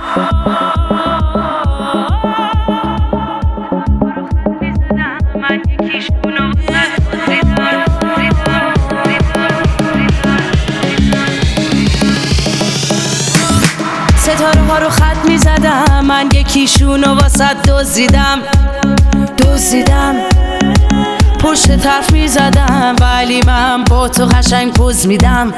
ستاره ها رو خط می زدم، من یکیشونو واسه دزدیدم. پشت طرف می زدم، ولی من با تو قشنگ پوز میدم.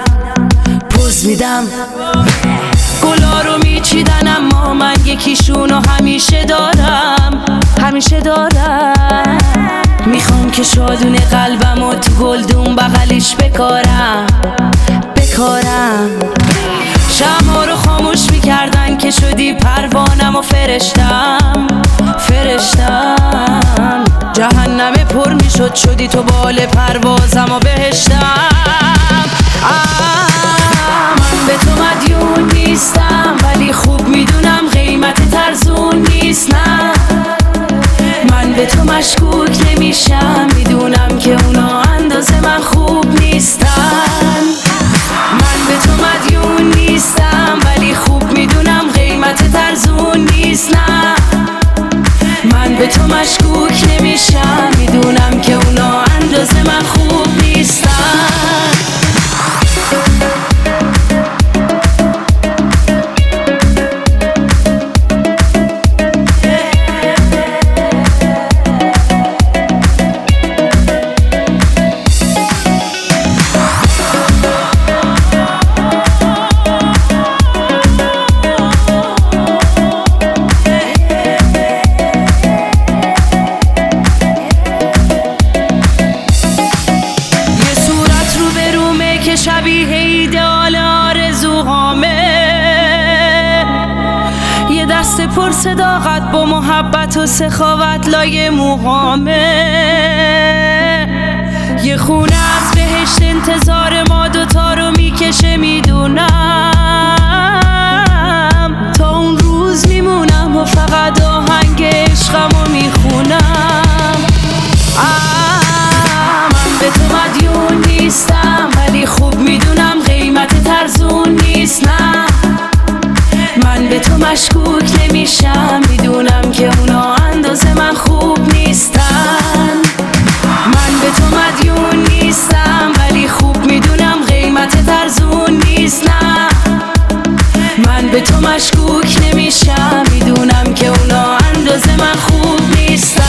گلا رو می چیدن، اما من یکیشونو همیشه دارم. میخوام که شادونه قلبمو تو گلدون بغلش بکارم. شمع‌ها رو خاموش میکردن که شدی پروانم و فرشتم. جهنم پر میشد، شدی تو بال پروازم و بهشتم. من به تو مدیون نیستم، ولی خوب میدونم قیمت ترزون نیست. نه من به تو مشکوک نمیشم، میدونم که اونا اندازه من خوب نیستن. من به تو مدیون نیستم، ولی خوب میدونم قیمت ترزون نیست. نه من به تو مشکوک نمیشم، میدونم که اونا اندازه من خوب نیستن. شبیه ایدئال آرزوهامه، یه دست پر صداقت با محبت و سخاوت لای موهامه. یه خونه از بهشت انتظار ما دوتا رو میکشه، میدونم تا اون روز میمونم و فقط آهنگ عشقمو میخونم. من به تو مدیون نیستم، ولی خوب میدونم قیمت ترزون نیست. نه من به تو مشکوک نمیشم، میدونم که اونا اندازه من خوب نیستن. من به تو مدیون نیستم، ولی خوب میدونم قیمت ترزون نیست. نه من به تو مشکوک نمیشم، میدونم که اونا اندازه من خوب نیستن.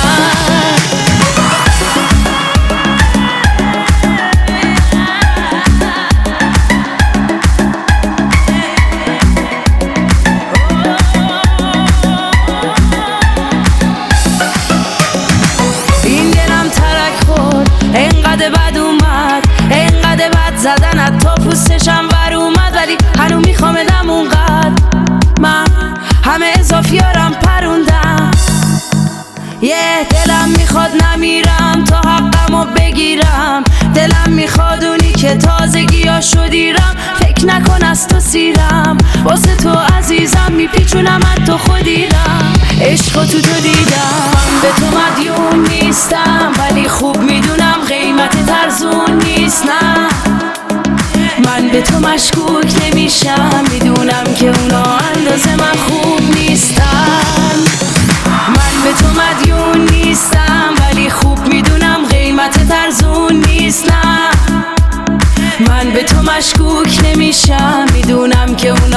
انقدر بد اومد، انقدر بد زدنت تا پوستشم ور اومد، ولی هنو میخوامدم اونقدر. من همه اضافیارم پروندم، دلم میخواد نمیرم تا حقمو بگیرم. دلم میخواد اونی که تازگی‌ها شدیرم، فکر نکن از تو سیرم. واسه تو عزیزم میپیچونم از تو خودیرم، عشقو تو دیدم. من به تو مدیون نیستم، ولی خوب میدونم قیمت ترزون نیست. نه من به تو مشکوک نمیشم، میدونم که اونا اندازه من خوب نیستن. من به تو مدیون نیستم، ولی خوب میدونم قیمت ترزون نیست. نه من به تو مشکوک نمیشم، میدونم که